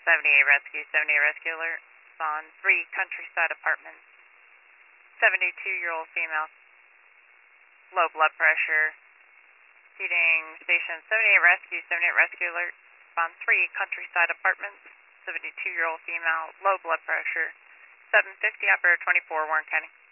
78 Rescue, 78 Rescue Alert. On 3 Countryside Apartments. 72-year-old female. Low blood pressure. Heating station 78 Rescue, 78 Rescue Alert. On 3 Countryside Apartments. 72-year-old female. Low blood pressure. 750 operator 24 Warren County.